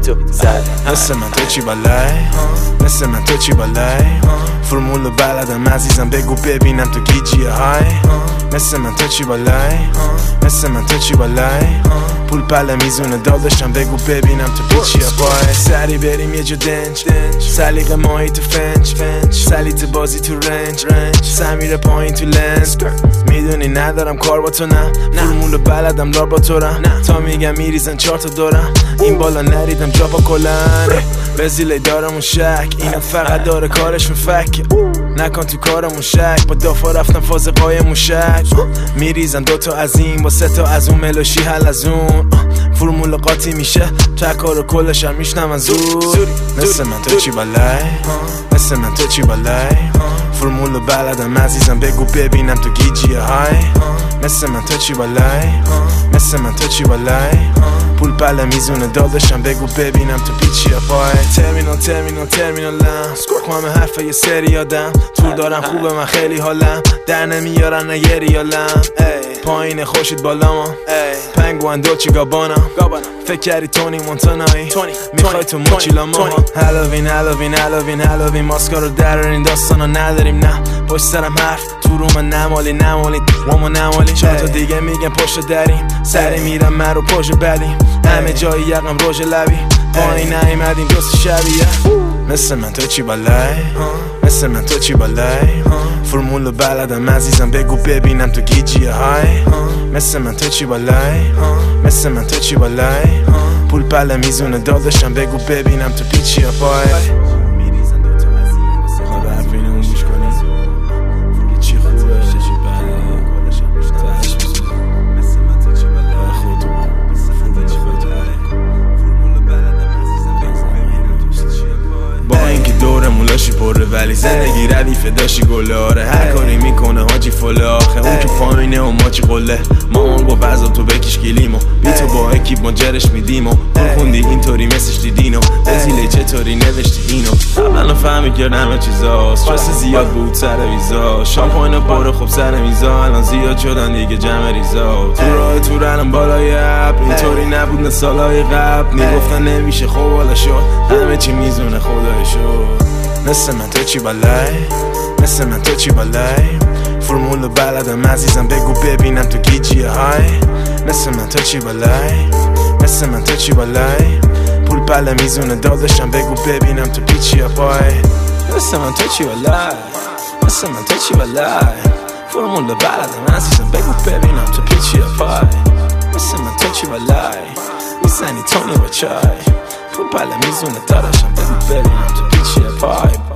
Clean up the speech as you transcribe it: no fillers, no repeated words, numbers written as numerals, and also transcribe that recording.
تو زد. مثل من تو چی بالای، مثل من تو چی بالای، فرمولو بلدم عزیزم بگو ببینم تو گیجی های. مثل من تو چی بالای، مثل من تو چی بالای، پول پله میزونه داداشم بگو ببینم تو پیچی پای. سری بریم یه جا دنج، سلیقه ماهی تو فنج، سلیت بازی تو رنج، سمیره پایین تو لنز. میدونی ندارم کار با تو، نه فرمولو بلدم لار با تو رم، تا میگم میریزن 4 تا دورم، این بالا نریدم جا با کلن. بزیلی دارمون شک، اینا فقط داره کارشون فک، نکن تو کارمون شک، با دافا رفتم فاز قایمون شک. میریزن 2 تا از این با 3 تا از اون، ملوشی حل از اون، فرمول قاطی میشه تکار و کلش هم میشنم زود. مثل من تو چی بالای، مثل من تو چی بالای، فرمولو بلدم عزیزم بگو ببینم تو گیجی های. مثل من تو چی بالای، مثل من تو چی بالای، پول پله میزونه داداشم بگو ببینم تو پیچی پای. ترمینالم سکوک همه حرفه یه سری آدم، تور دارم خوبه من خیلی حالم، در نمیارن نه یه ریالم، پایین خوشید بالام، پنگوان دولچی گابانا، فکر کردی تونی مونتانایی، میخوای تو موچیلا ما هالوین ماسکا رو درارین داستانا نداریم، نه پشت سرم حرف تو رو من نمالی وامو نمالی، 4 تا دیگه میگن پشت دریم، سری میرم من رو پشت بدیم، همه جایی یقم روژ لبی، پایین نیمدیم دوست شبیه. مثل من تو چی بالای، مثل من تو چی بالای، فرمولو بلدم عزیزم بگو ببینم تو گیجی های. مثل من تو چی بالای، مثل من تو چی بالای، پول پله میزونه داداشم بگو ببینم تو پیچی پای. لاشی پره ولی زندگی ردیفه داشی گلاره، هر کاری میکنه حاجی فله آخه، اون تو پایینه و ما چی قله، مامان با بعضا تو بکش گیلیمو، بی تو با اکیب ما جرش میدیمو، پول خوندی اینطوری مسش دیدینو، بزیله چطوری نوشتی اینو، قبلا فهمی کرد همه چیزا، استرس زیاد بود سر ویزا، شامپاین پره خوب سر میزا، الان زیاد شدن دیگه جمع ریزا، تو راه تو رنم بالای اپ، اینطوری نبود نه سالای قبل، میگفتن نمیشه خب حالا شد، همه چی میزونه خدای شد. مثل من تو چی بالای، مثل من تو چی بالای، فرمولو بلدم عزیزم بگو ببینم تو گیجی های. مثل من تو چی بالای، مثل من تو چی بالای، پول پله میزونه داداشم بگو ببینم تو پیچی پای. مثل من تو چی بالای، مثل من تو چی بالای، فرمولو بلدم عزیزم بگو ببینم تو پیچی پای. مثل من تو چی بالای، میزنی تونی با چای، پول پله میزونه داداشم بگو ببینم تو پیچی پای.